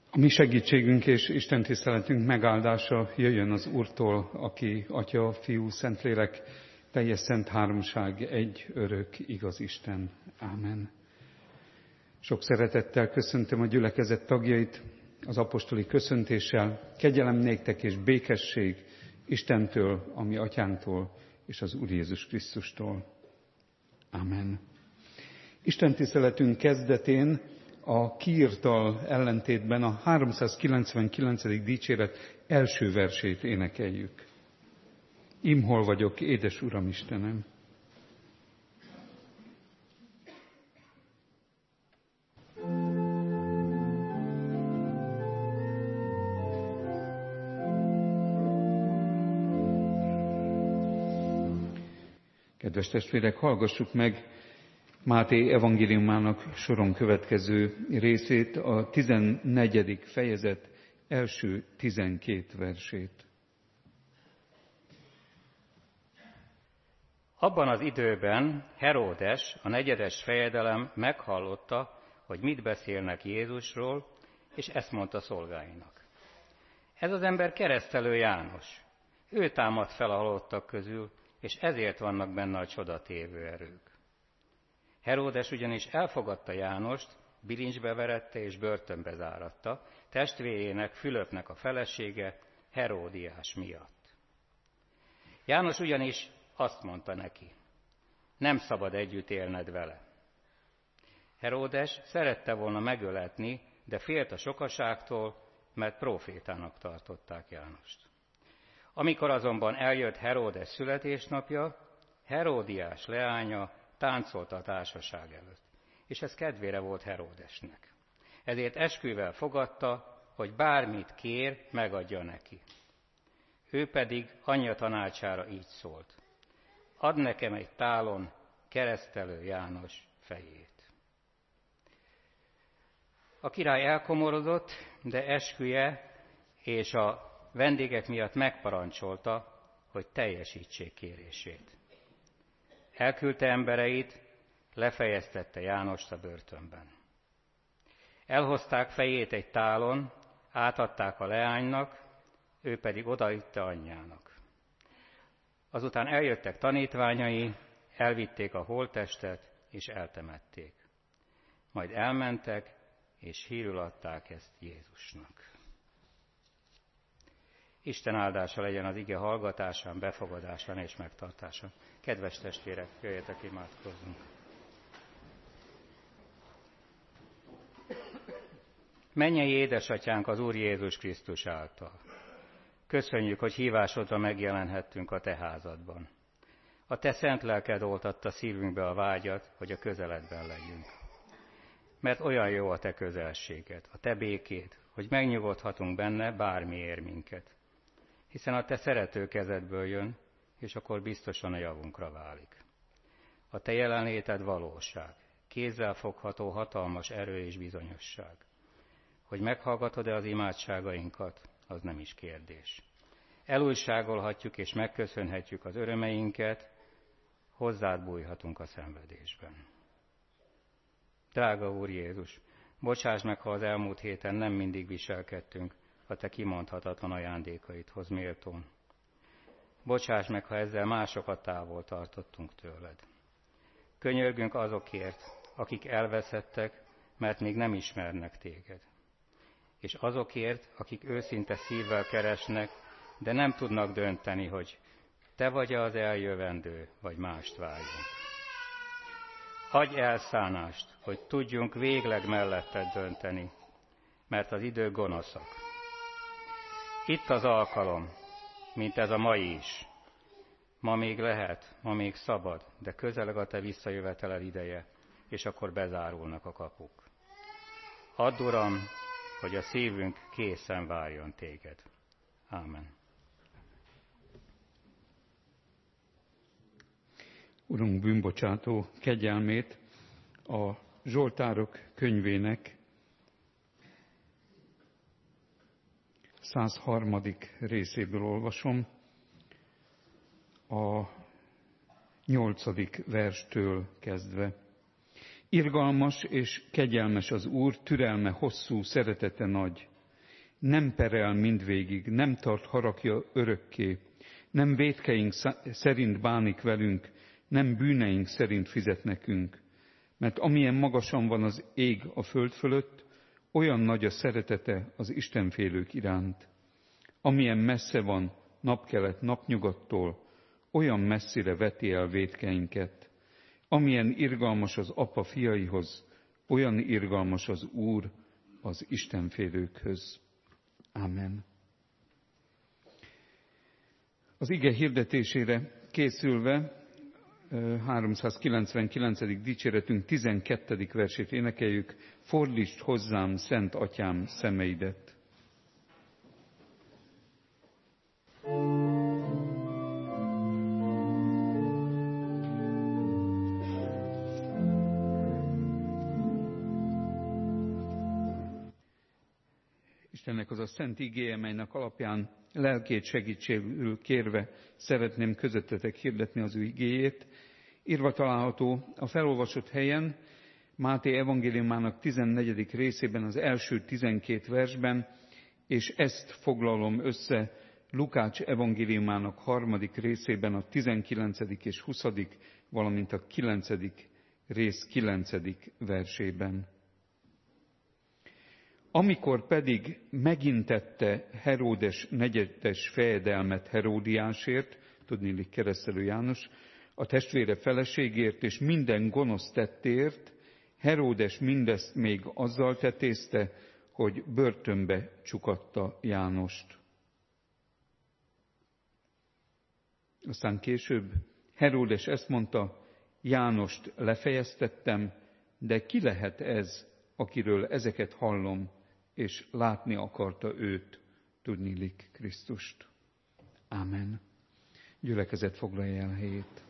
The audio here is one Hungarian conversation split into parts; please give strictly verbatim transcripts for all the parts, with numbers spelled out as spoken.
A mi segítségünk és Isten tiszteletünk megáldása jöjjön az Úrtól, aki Atya, Fiú, Szentlélek, teljes szent háromság, egy örök, igaz Isten. Ámen. Sok szeretettel köszöntöm a gyülekezet tagjait az apostoli köszöntéssel. Kegyelem néktek és békesség Istentől, a mi atyánktól és az Úr Jézus Krisztustól. Ámen. Isten tiszteletünk kezdetén a kiírttal ellentétben a háromszázkilencvenkilencedik dicséret első versét énekeljük. Im hol vagyok, édes Uram Istenem! Kedves testvérek, hallgassuk meg Máté evangéliumának soron következő részét, a tizennegyedik fejezet első tizenkét versét. Abban az időben Heródes, a negyedes fejedelem meghallotta, hogy mit beszélnek Jézusról, és ezt mondta szolgáinak. Ez az ember keresztelő János. Ő támadt fel a halottak közül, és ezért vannak benne a csodatévő erők. Heródes ugyanis elfogadta Jánost, bilincsbe verette és börtönbe záratta, testvérének, Fülöpnek a felesége, Heródiás miatt. János ugyanis azt mondta neki, nem szabad együtt élned vele. Heródes szerette volna megöletni, de félt a sokaságtól, mert prófétának tartották Jánost. Amikor azonban eljött Heródes születésnapja, Heródiás leánya táncolt a társaság előtt, és ez kedvére volt Heródesnek. Ezért esküvel fogadta, hogy bármit kér, megadja neki. Ő pedig anyja tanácsára így szólt. Add nekem egy tálon keresztelő János fejét. A király elkomorodott, de esküje és a vendégek miatt megparancsolta, hogy teljesítsék kérését. Elküldte embereit, lefejeztette Jánost a börtönben. Elhozták fejét egy tálon, átadták a leánynak, ő pedig odaitte anyjának. Azután eljöttek tanítványai, elvitték a holttestet, és eltemették. Majd elmentek, és hírül adták ezt Jézusnak. Isten áldása legyen az ige hallgatásán, befogadásán és megtartásán. Kedves testvérek, jöjjetek, imádkozzunk! Mennyei édesatyánk az Úr Jézus Krisztus által. Köszönjük, hogy hívásodra megjelenhettünk a te házadban. A te szent lelked oltatta szívünkbe a vágyat, hogy a közeledben legyünk. Mert olyan jó a te közelséged, a te békéd, hogy megnyugodhatunk benne, bármi ér minket. Hiszen a te szerető kezedből jön, és akkor biztosan a javunkra válik. A te jelenléted valóság, kézzelfogható hatalmas erő és bizonyosság. Hogy meghallgatod-e az imádságainkat, az nem is kérdés. Elújságolhatjuk és megköszönhetjük az örömeinket, hozzád bújhatunk a szenvedésben. Drága Úr Jézus, bocsáss meg, ha az elmúlt héten nem mindig viselkedtünk a te kimondhatatlan ajándékaidhoz méltón. Bocsáss meg, ha ezzel másokat távol tartottunk tőled. Könyörgünk azokért, akik elveszettek, mert még nem ismernek téged. És azokért, akik őszinte szívvel keresnek, de nem tudnak dönteni, hogy te vagy az eljövendő, vagy mást várjunk. Adj elszánást, hogy tudjunk végleg melletted dönteni, mert az idő gonoszak. Itt az alkalom, mint ez a mai is. Ma még lehet, ma még szabad, de közeleg a te visszajöveteled ideje, és akkor bezárulnak a kapuk. Add, Uram, hogy a szívünk készen várjon téged. Ámen. Urunk bűnbocsátó kegyelmét a Zsoltárok könyvének százharmadik részéből olvasom, a nyolcadik verstől kezdve. Irgalmas és kegyelmes az Úr, türelme hosszú, szeretete nagy. nem perel mindvégig, nem tart haragja örökké, nem vétkeink szerint bánik velünk, nem bűneink szerint fizet nekünk. Mert amilyen magasan van az ég a föld fölött, olyan nagy a szeretete az istenfélők iránt. Amilyen messze van napkelet napnyugattól, olyan messzire veti el vétkeinket. Amilyen irgalmas az apa fiaihoz, olyan irgalmas az Úr az istenfélőkhöz. Amen. Az ige hirdetésére készülve háromszázkilencvenkilencedik dicséretünk tizenkettedik versét énekeljük. Fordítsd hozzám, Szent Atyám, szemeidet. Istennek az a szent igéje, melynek alapján lelkét segítségül kérve szeretném közöttetek hirdetni az ő igéjét. Írva található a felolvasott helyen, Máté evangéliumának tizennegyedik részében, az első tizenkét versben, és ezt foglalom össze Lukács evangéliumának harmadik részében, a tizenkilencedik és huszadik, valamint a kilencedik rész kilencedik versében. Amikor pedig megintette Heródes negyedes fejedelmet Heródiásért, tudniillik Keresztelő János, a testvére feleségért és minden gonosz tettért, Heródes mindezt még azzal tetézte, hogy börtönbe csukatta Jánost. Aztán később Heródes ezt mondta, Jánost lefejeztettem, de ki lehet ez, akiről ezeket hallom, és látni akarta őt, tudniillik Krisztust. Ámen. Gyülekezet foglalja el helyét.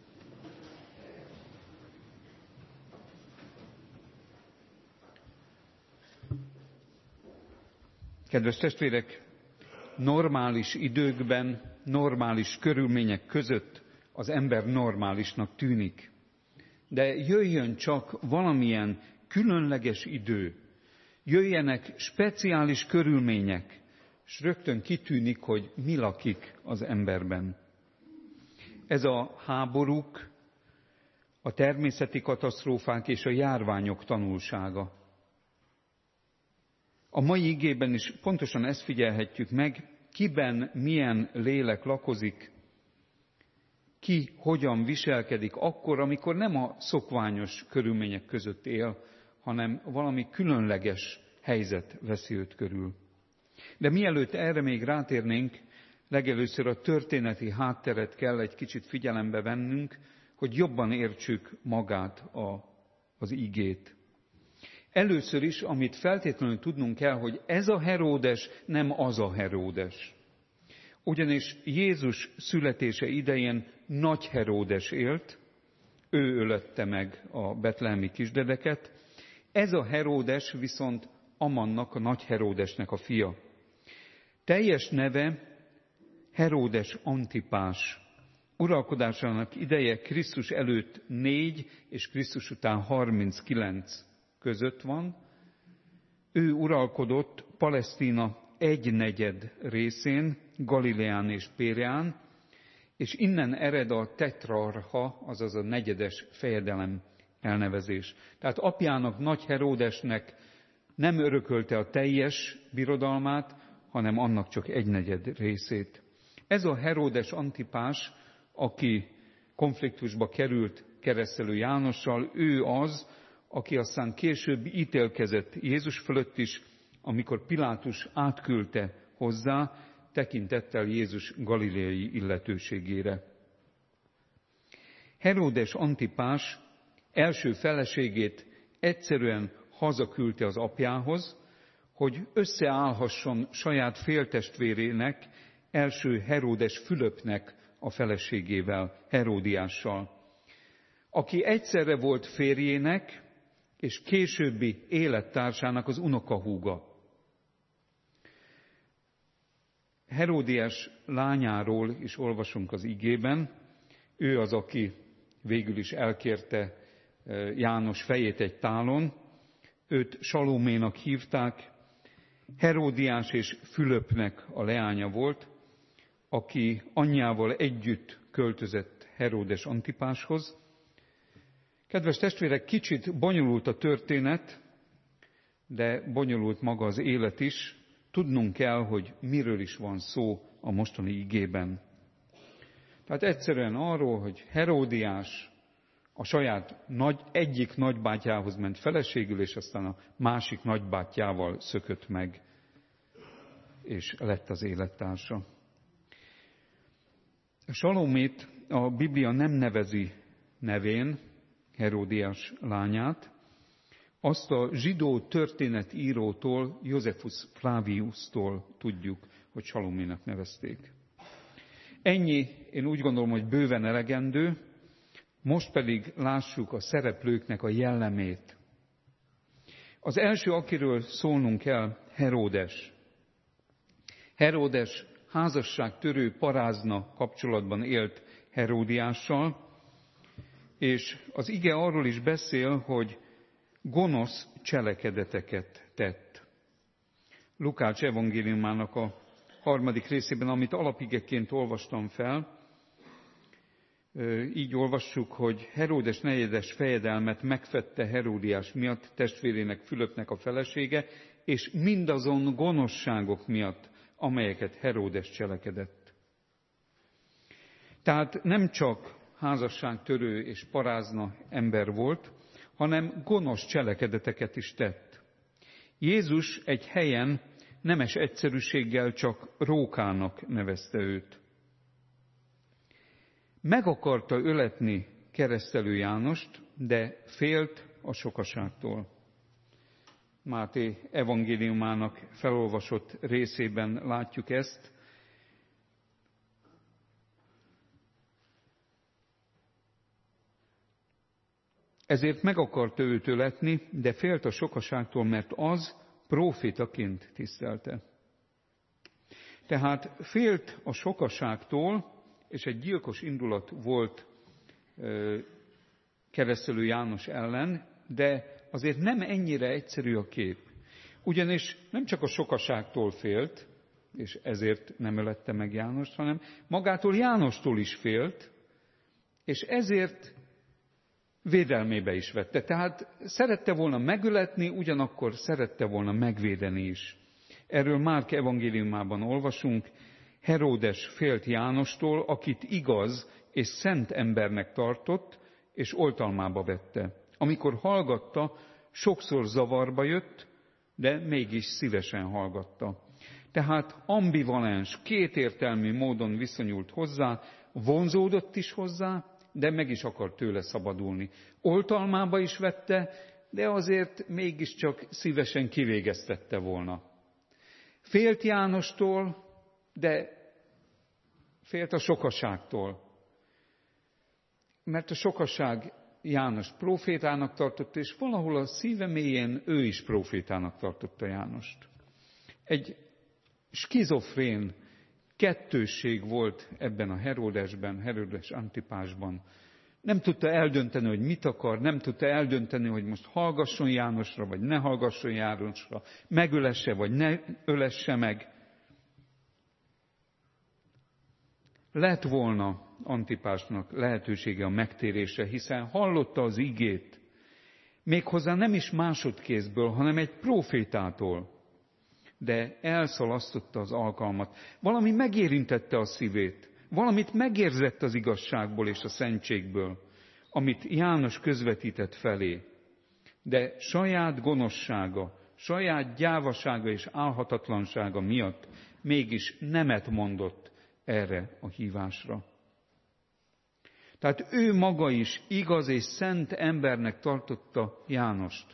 Kedves testvérek, normális időkben, normális körülmények között az ember normálisnak tűnik. De jöjjön csak valamilyen különleges idő, jöjjenek speciális körülmények, és rögtön kitűnik, hogy mi lakik az emberben. Ez a háborúk, a természeti katasztrófák és a járványok tanulsága. A mai igében is pontosan ezt figyelhetjük meg, kiben milyen lélek lakozik, ki hogyan viselkedik akkor, amikor nem a szokványos körülmények között él, hanem valami különleges helyzet veszi őt körül. De mielőtt erre még rátérnénk, legelőször a történeti hátteret kell egy kicsit figyelembe vennünk, hogy jobban értsük magát a, az igét. Először is, amit feltétlenül tudnunk kell, hogy ez a Heródes nem az a Heródes. Ugyanis Jézus születése idején Nagy Heródes élt, ő ölte meg a betlehemi kisdedeket, ez a Heródes viszont Amannak, a Nagy Heródesnek a fia. Teljes neve Heródes Antipás. Uralkodásának ideje Krisztus előtt négy és Krisztus után harminckilenc között van. Ő uralkodott Palesztina egynegyed részén, Galileán és Péreán, és innen ered a tetrarcha, azaz a negyedes fejedelem elnevezés. Tehát apjának, Nagy Heródesnek nem örökölte a teljes birodalmát, hanem annak csak egynegyed részét. Ez a Heródes Antipás, aki konfliktusba került Keresztelő Jánossal, ő az, aki aztán később ítélkezett Jézus fölött is, amikor Pilátus átküldte hozzá, tekintettel Jézus galileai illetőségére. Heródes Antipás első feleségét egyszerűen hazaküldte az apjához, hogy összeállhasson saját féltestvérének, első Heródes Fülöpnek a feleségével, Heródiással, aki egyszerre volt férjének és későbbi élettársának az unokahúga. Heródiás lányáról is olvasunk az igében, ő az, aki végül is elkérte János fejét egy tálon, őt Salóménak hívták, Heródiás és Fülöpnek a leánya volt, aki anyjával együtt költözött Heródes Antipáshoz. Kedves testvérek, kicsit bonyolult a történet, de bonyolult maga az élet is. Tudnunk kell, hogy miről is van szó a mostani igében. Tehát egyszerűen arról, hogy Heródiás a saját nagy, egyik nagybátyjához ment feleségül, és aztán a másik nagybátyjával szökött meg, és lett az élettársa. Salomét a Biblia nem nevezi nevén, Heródiás lányát, azt a zsidó történetírótól, Josephus Flaviustól tudjuk, hogy Saloménak nevezték. Ennyi, én úgy gondolom, hogy bőven elegendő, most pedig lássuk a szereplőknek a jellemét. Az első, akiről szólnunk kell, Heródes. Heródes házasságtörő parázna kapcsolatban élt Heródiással, és az ige arról is beszél, hogy gonosz cselekedeteket tett. Lukács evangéliumának a harmadik részében, amit alapigeként olvastam fel, így olvassuk, hogy Heródes negyedes fejedelmet megfette Heródiás miatt, testvérének Fülöpnek a felesége, és mindazon gonoszságok miatt, amelyeket Heródes cselekedett. Tehát nem csak házasságtörő és parázna ember volt, hanem gonosz cselekedeteket is tett. Jézus egy helyen nemes egyszerűséggel csak rókának nevezte őt. Meg akarta öletni Keresztelő Jánost, de félt a sokaságtól. Máté evangéliumának felolvasott részében látjuk ezt. Ezért meg akarta őt öletni, de félt a sokaságtól, mert az prófétaként tisztelte. Tehát félt a sokaságtól, és egy gyilkos indulat volt Keresztelő János ellen, de azért nem ennyire egyszerű a kép. Ugyanis nem csak a sokaságtól félt, és ezért nem ölette meg Jánost, hanem magától Jánostól is félt, és ezért védelmébe is vette. Tehát szerette volna megöletni, ugyanakkor szerette volna megvédeni is. Erről Márk evangéliumában olvasunk, Heródes félt Jánostól, akit igaz és szent embernek tartott, és oltalmába vette. Amikor hallgatta, sokszor zavarba jött, de mégis szívesen hallgatta. Tehát ambivalens, kétértelmű módon viszonyult hozzá, vonzódott is hozzá, de meg is akart tőle szabadulni. Oltalmába is vette, de azért mégiscsak szívesen kivégeztette volna. Félt Jánostól, de félt a sokaságtól. Mert a sokaság János prófétának tartotta, és valahol a szíve mélyén ő is prófétának tartotta Jánost. Egy skizofrén kettősség volt ebben a Heródesben, Heródes Antipásban. Nem tudta eldönteni, hogy mit akar, nem tudta eldönteni, hogy most hallgasson Jánosra, vagy ne hallgasson Jánosra, megölesse, vagy ne ölesse meg. Lett volna Antipásnak lehetősége a megtérésre, hiszen hallotta az igét, méghozzá nem is másodkézből, hanem egy prófétától, de elszalasztotta az alkalmat. Valami megérintette a szívét, valamit megérzett az igazságból és a szentségből, amit János közvetített felé, de saját gonoszsága, saját gyávasága és álhatatlansága miatt mégis nemet mondott erre a hívásra. Tehát ő maga is igaz és szent embernek tartotta Jánost.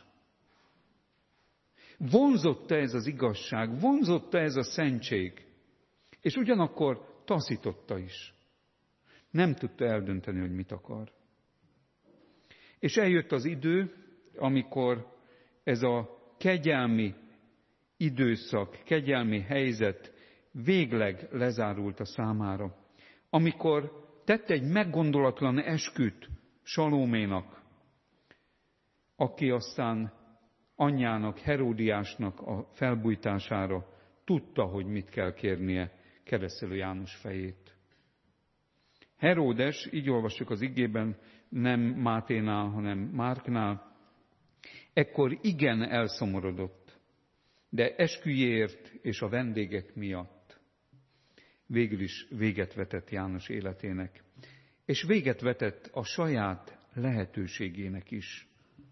Vonzotta ez az igazság, vonzotta ez a szentség, és ugyanakkor taszította is. Nem tudta eldönteni, hogy mit akar. És eljött az idő, amikor ez a kegyelmi időszak, kegyelmi helyzet végleg lezárult a számára. Amikor tett egy meggondolatlan esküt Salóménak, aki aztán anyjának, Heródiásnak a felbujtására tudta, hogy mit kell kérnie Keresztelő János fejét. Heródes, így olvassuk az igében, nem Máténál, hanem Márknál, ekkor igen elszomorodott, de esküjéért és a vendégek miatt végül is véget vetett János életének, és véget vetett a saját lehetőségének is.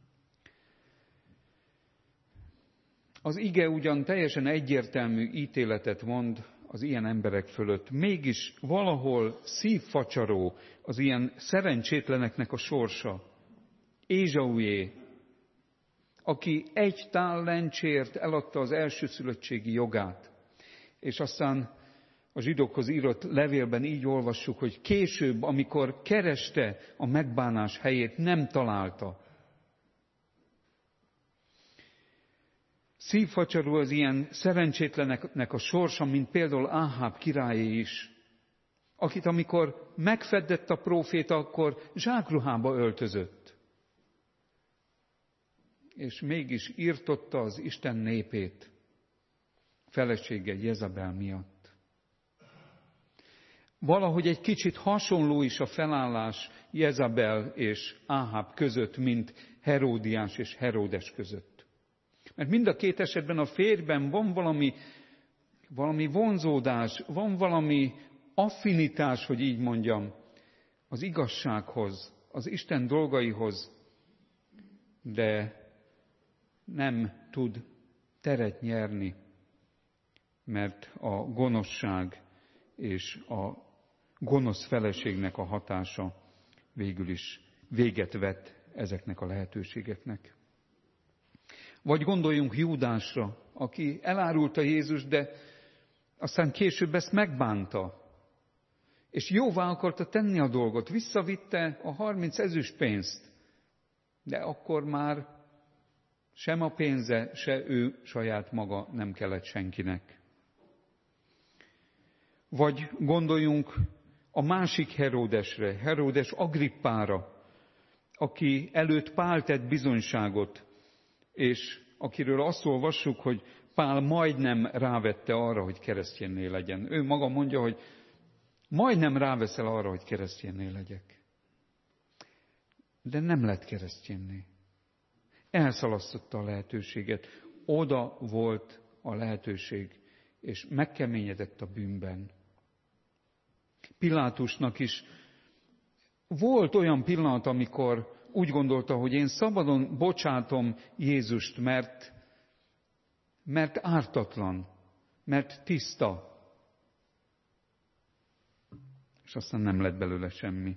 Az ige ugyan teljesen egyértelmű ítéletet mond az ilyen emberek fölött, mégis valahol szívfacsaró az ilyen szerencsétleneknek a sorsa. Ézsaujé, aki egy tál lencsért eladta az elsőszülöttségi jogát, és aztán a zsidókhoz írott levélben így olvassuk, hogy később, amikor kereste a megbánás helyét, nem találta. Szívfacsaró az ilyen szerencsétleneknek a sorsa, mint például Áháb királyé is, akit amikor megfedett a próféta, akkor zsákruhába öltözött. És mégis írtotta az Isten népét felesége Jezabel miatt. Valahogy egy kicsit hasonló is a felállás Jezabel és Áháb között, mint Heródiás és Heródes között. Mert mind a két esetben a férjben van valami, valami vonzódás, van valami affinitás, hogy így mondjam, az igazsághoz, az Isten dolgaihoz, de nem tud teret nyerni, mert a gonoszság és a gonosz feleségnek a hatása végül is véget vet ezeknek a lehetőségeknek. Vagy gondoljunk Júdásra, aki elárulta Jézus, de aztán később ezt megbánta, és jóvá akarta tenni a dolgot, visszavitte a harminc ezüst pénzt, de akkor már sem a pénze, se ő saját maga nem kellett senkinek. Vagy gondoljunk a másik Heródesre, Heródes Agrippára, aki előtt Pál tett bizonyságot, és akiről azt olvassuk, hogy Pál majdnem rávette arra, hogy keresztjénné legyen. Ő maga mondja, hogy majdnem ráveszel arra, hogy keresztjénné legyek. De nem lett keresztjénné. Elszalasztotta a lehetőséget. Oda volt a lehetőség, és megkeményedett a bűnben. Pilátusnak is volt olyan pillanat, amikor úgy gondolta, hogy én szabadon bocsátom Jézust, mert, mert ártatlan, mert tiszta. És aztán nem lett belőle semmi.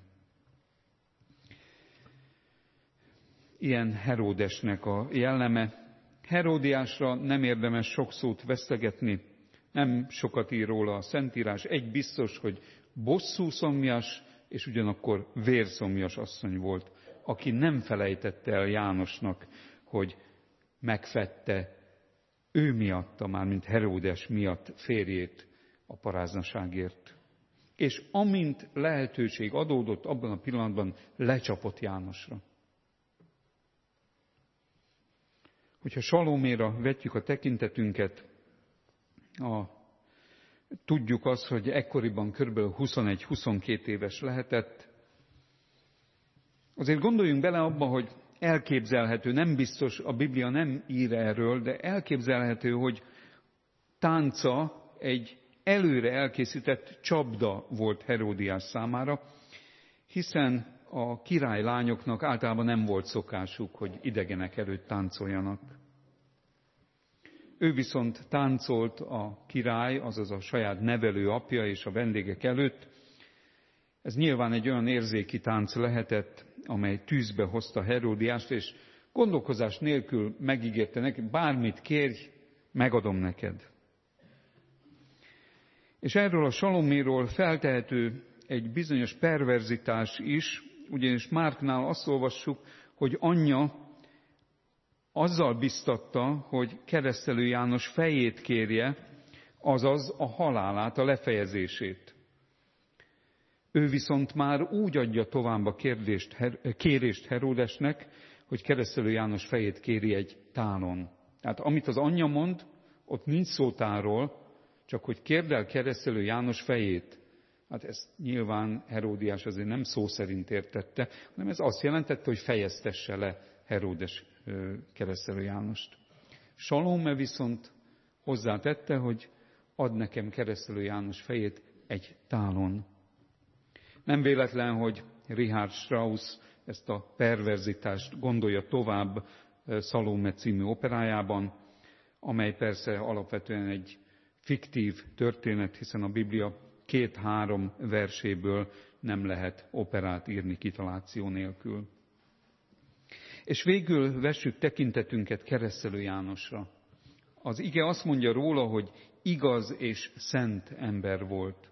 Ilyen Heródesnek a jelleme. Heródiásra nem érdemes sok szót vesztegetni, nem sokat ír róla a Szentírás. Egy biztos, hogy bosszúszomjas, és ugyanakkor vérszomjas asszony volt, aki nem felejtette el Jánosnak, hogy megfedte ő miatta, már mint Heródes miatt férjét a paráznaságért. És amint lehetőség adódott, abban a pillanatban lecsapott Jánosra. Hogyha Salóméra vetjük a tekintetünket, a, tudjuk azt, hogy ekkoriban kb. huszonegy-huszonkét éves lehetett. Azért gondoljunk bele abba, hogy elképzelhető, nem biztos, a Biblia nem ír erről, de elképzelhető, hogy tánca egy előre elkészített csapda volt Heródiás számára, hiszen a királylányoknak általában nem volt szokásuk, hogy idegenek előtt táncoljanak. Ő viszont táncolt a király, azaz a saját nevelő apja és a vendégek előtt. Ez nyilván egy olyan érzéki tánc lehetett, amely tűzbe hozta Heródiást, és gondolkozás nélkül megígérte neki, bármit kérj, megadom neked. És erről a Salóméról feltehető egy bizonyos perverzitás is, ugyanis Márknál azt olvassuk, hogy anyja azzal biztatta, hogy Keresztelő János fejét kérje, azaz a halálát, a lefejezését. Ő viszont már úgy adja tovább a kérdést, kérést Heródesnek, hogy Keresztelő János fejét kéri egy tálon. Tehát amit az anyja mond, ott nincs szó tálról, csak hogy kérd el Keresztelő János fejét. Hát ezt nyilván Heródiás azért nem szó szerint értette, hanem ez azt jelentette, hogy fejeztesse le Heródes Keresztelő Jánost. Salome viszont hozzátette, hogy ad nekem Keresztelő János fejét egy tálon. Nem véletlen, hogy Richard Strauss ezt a perverzitást gondolja tovább Salome című operájában, amely persze alapvetően egy fiktív történet, hiszen a Biblia két-három verséből nem lehet operát írni kitaláció nélkül. És végül vessük tekintetünket Keresztelő Jánosra. Az ige azt mondja róla, hogy igaz és szent ember volt.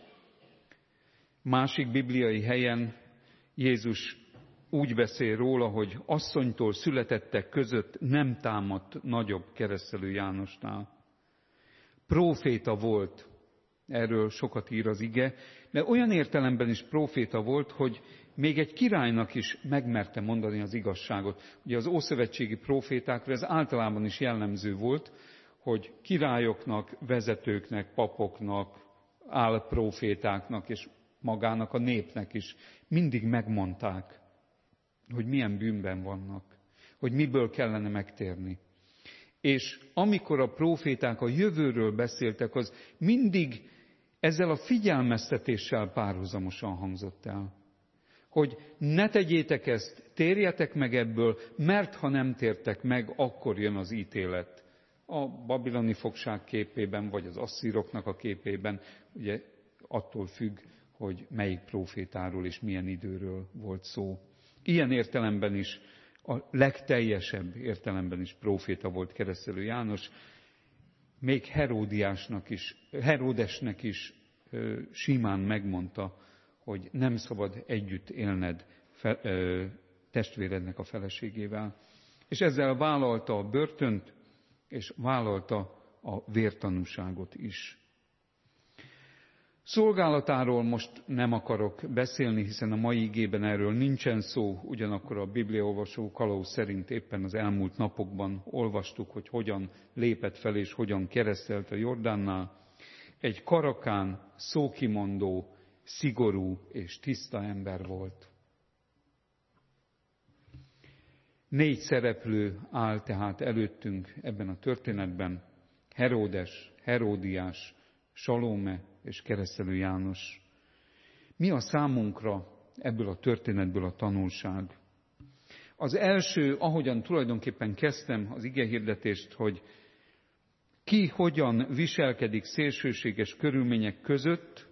Másik bibliai helyen Jézus úgy beszél róla, hogy asszonytól születettek között nem támadt nagyobb Keresztelő Jánosnál. Próféta volt, erről sokat ír az ige, de olyan értelemben is próféta volt, hogy még egy királynak is megmerte mondani az igazságot. Ugye az ószövetségi prófétákra ez általában is jellemző volt, hogy királyoknak, vezetőknek, papoknak, álprófétáknak és magának a népnek is mindig megmondták, hogy milyen bűnben vannak, hogy miből kellene megtérni. És amikor a próféták a jövőről beszéltek, az mindig ezzel a figyelmeztetéssel párhuzamosan hangzott el. Hogy ne tegyétek ezt, térjetek meg ebből, mert ha nem tértek meg, akkor jön az ítélet. A babiloni fogság képében, vagy az asszíroknak a képében, ugye attól függ, hogy melyik prófétáról és milyen időről volt szó. Ilyen értelemben is, a legteljesebb értelemben is próféta volt Keresztelő János, még Heródiásnak is, Heródesnek is ö, simán megmondta, hogy nem szabad együtt élned fe, ö, testvérednek a feleségével. És ezzel vállalta a börtönt, és vállalta a vértanúságot is. Szolgálatáról most nem akarok beszélni, hiszen a mai igében erről nincsen szó, ugyanakkor a bibliaolvasó kalauz szerint éppen az elmúlt napokban olvastuk, hogy hogyan lépett fel és hogyan keresztelt a Jordánnál. Egy karakán, szókimondó, szigorú és tiszta ember volt. Négy szereplő áll tehát előttünk ebben a történetben. Heródes, Heródiás, Salome és Keresztelő János. Mi a számunkra ebből a történetből a tanulság? Az első, ahogyan tulajdonképpen kezdtem az igehirdetést, hogy ki hogyan viselkedik szélsőséges körülmények között,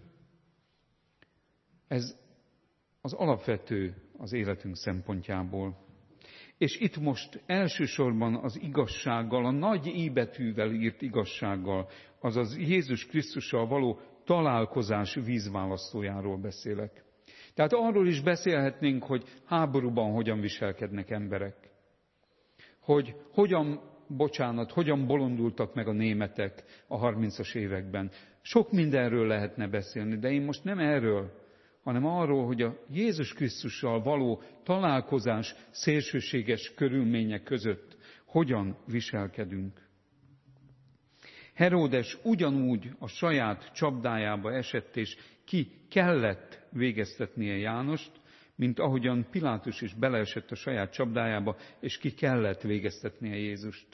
ez az alapvető az életünk szempontjából. És itt most elsősorban az igazsággal, a nagy I betűvel írt igazsággal, azaz Jézus Krisztussal való találkozás vízválasztójáról beszélek. Tehát arról is beszélhetnénk, hogy háborúban hogyan viselkednek emberek. Hogy hogyan, bocsánat, hogyan bolondultak meg a németek a harmincas években. Sok mindenről lehetne beszélni, de én most nem erről, hanem arról, hogy a Jézus Krisztussal való találkozás szélsőséges körülmények között hogyan viselkedünk. Heródes ugyanúgy a saját csapdájába esett, és ki kellett végeztetnie Jánost, mint ahogyan Pilátus is beleesett a saját csapdájába, és ki kellett végeztetnie Jézust.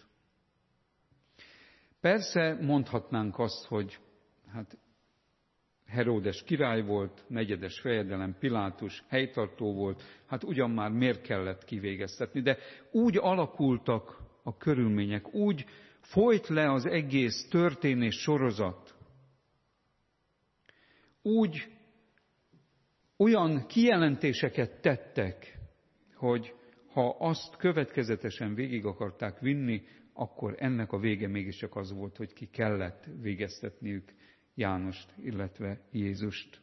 Persze mondhatnánk azt, hogy hát Heródes király volt, negyedes fejedelem, Pilátus helytartó volt, hát ugyan már miért kellett kivégeztetni, de úgy alakultak a körülmények, úgy folyt le az egész történés sorozat, úgy olyan kijelentéseket tettek, hogy ha azt következetesen végig akarták vinni, akkor ennek a vége mégiscsak az volt, hogy ki kellett végeztetniük Jánost, illetve Jézust.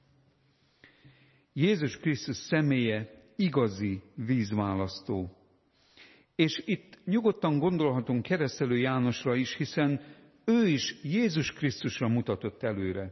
Jézus Krisztus személye igazi vízválasztó. És itt nyugodtan gondolhatunk Keresztelő Jánosra is, hiszen ő is Jézus Krisztusra mutatott előre.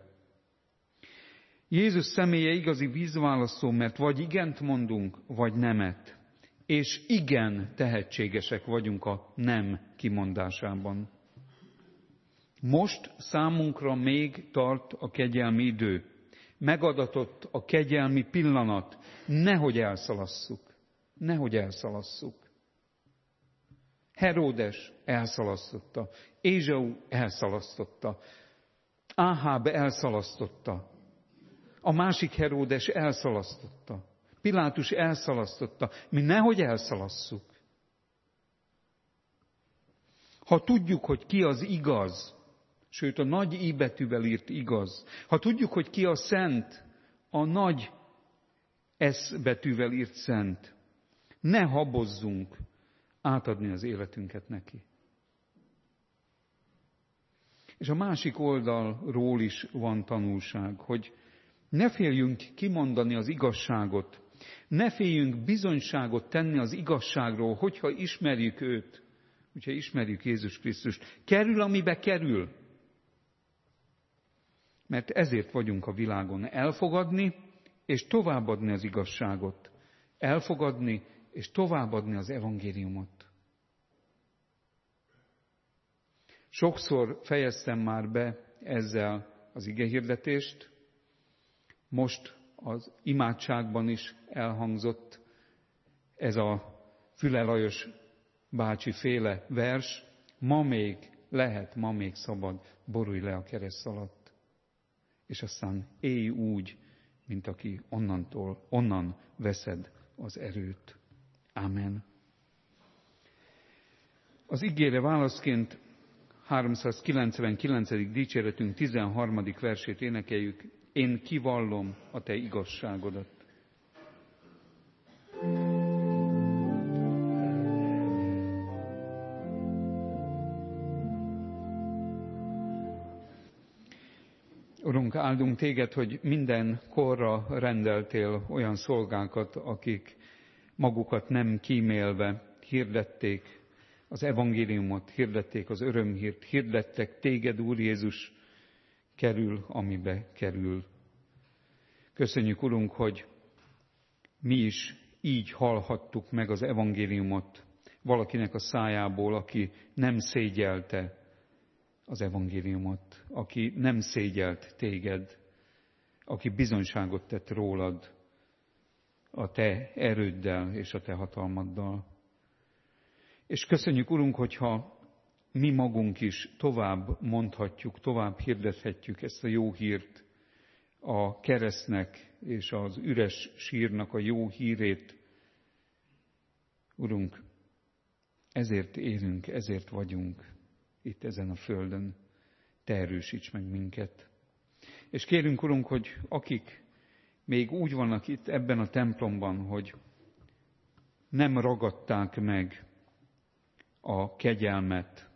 Jézus személye igazi vízválasztó, mert vagy igent mondunk, vagy nemet. és igen tehetségesek vagyunk a nem kimondásában. Most számunkra még tart a kegyelmi idő. Megadatott a kegyelmi pillanat. Nehogy elszalasszuk. Nehogy elszalasszuk. Heródes elszalasztotta. Ézsau elszalasztotta. Áháb elszalasztotta. A másik Heródes elszalasztotta. Pilátus elszalasztotta. Mi nehogy elszalasszuk. Ha tudjuk, hogy ki az igaz, sőt a nagy I betűvel írt igaz, ha tudjuk, hogy ki a szent, a nagy S betűvel írt szent, ne habozzunk átadni az életünket neki. És a másik oldalról is van tanulság, hogy ne féljünk kimondani az igazságot, ne féljünk bizonyságot tenni az igazságról, hogyha ismerjük őt, hogyha ismerjük Jézus Krisztust. Kerül, amibe kerül. Mert ezért vagyunk a világon. Elfogadni és továbbadni az igazságot. Elfogadni és továbbadni az evangéliumot. Sokszor fejeztem már be ezzel az igehirdetést. Most az imádságban is elhangzott ez a Füle Lajos bácsi féle vers. Ma még lehet, ma még szabad, borulj le a kereszt alatt. És aztán élj úgy, mint aki onnantól, onnan veszed az erőt. Ámen. Az igére válaszként háromszázkilencvenkilencedik dicséretünk tizenharmadik versét énekeljük. Én kivallom a te igazságodat. Urunk, áldunk téged, hogy minden korra rendeltél olyan szolgákat, akik magukat nem kímélve hirdették az evangéliumot, hirdették az örömhírt, hirdettek téged, Úr Jézus, kerül, amibe kerül. Köszönjük, Urunk, hogy mi is így hallhattuk meg az evangéliumot valakinek a szájából, aki nem szégyelte az evangéliumot, aki nem szégyelt téged, aki bizonyságot tett rólad a te erőddel és a te hatalmaddal. És köszönjük, Urunk, hogyha mi magunk is tovább mondhatjuk, tovább hirdethetjük ezt a jó hírt, a keresztnek és az üres sírnak a jó hírét. Urunk, ezért élünk, ezért vagyunk itt ezen a földön. Te erősíts meg minket. És kérünk, Urunk, hogy akik még úgy vannak itt ebben a templomban, hogy nem ragadták meg a kegyelmet,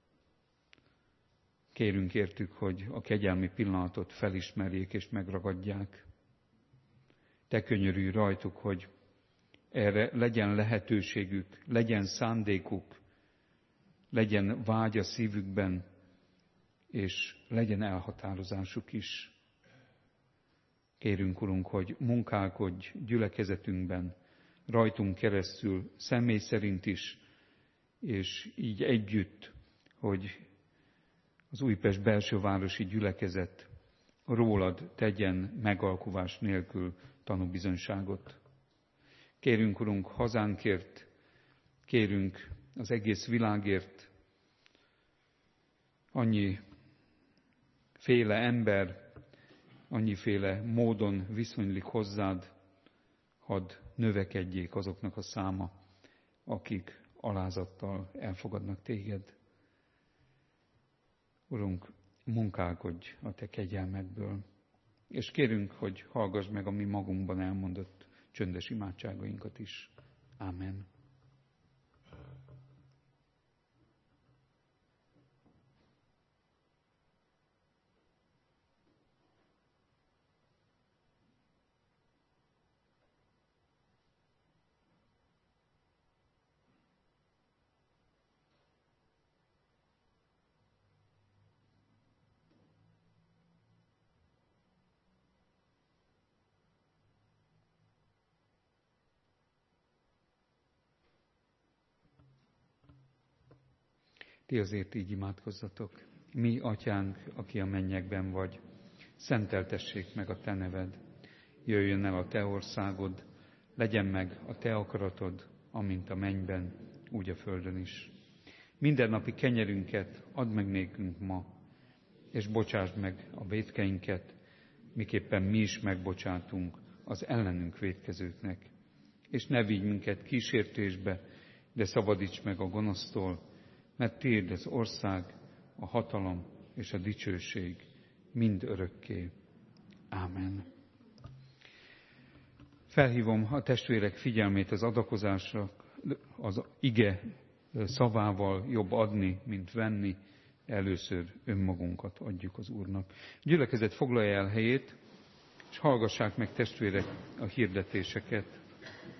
kérünk értük, hogy a kegyelmi pillanatot felismerjék és megragadják. Te könyörülj rajtuk, hogy erre legyen lehetőségük, legyen szándékuk, legyen vágy a szívükben, és legyen elhatározásuk is. Kérünk, Urunk, hogy munkálkodj gyülekezetünkben, rajtunk keresztül, személy szerint is, és így együtt, hogy az Újpest belsővárosi gyülekezet rólad tegyen megalkuvás nélkül tanúbizonyságot. Kérünk, Urunk, hazánkért, kérünk az egész világért. Annyi féle ember, annyiféle módon viszonylik hozzád, hadd növekedjék azoknak a száma, akik alázattal elfogadnak téged. Urunk, munkálkodj a te kegyelmedből, és kérünk, hogy hallgass meg a mi magunkban elmondott csöndes imádságainkat is. Ámen. Ti azért így imádkozzatok. Mi, Atyánk, aki a mennyekben vagy, szenteltessék meg a Te neved. Jöjjön el a Te országod, legyen meg a Te akaratod, amint a mennyben, úgy a földön is. Mindennapi kenyerünket add meg nékünk ma, és bocsásd meg a vétkeinket, miképpen mi is megbocsátunk az ellenünk vétkezőknek. És ne vigy minket kísértésbe, de szabadíts meg a gonosztól, mert Tiéd az ország, a hatalom és a dicsőség mind örökké. Ámen. Felhívom a testvérek figyelmét az adakozásra, az ige szavával jobb adni, mint venni. Először önmagunkat adjuk az Úrnak. Gyülekezet foglalja el helyét, és hallgassák meg testvérek a hirdetéseket.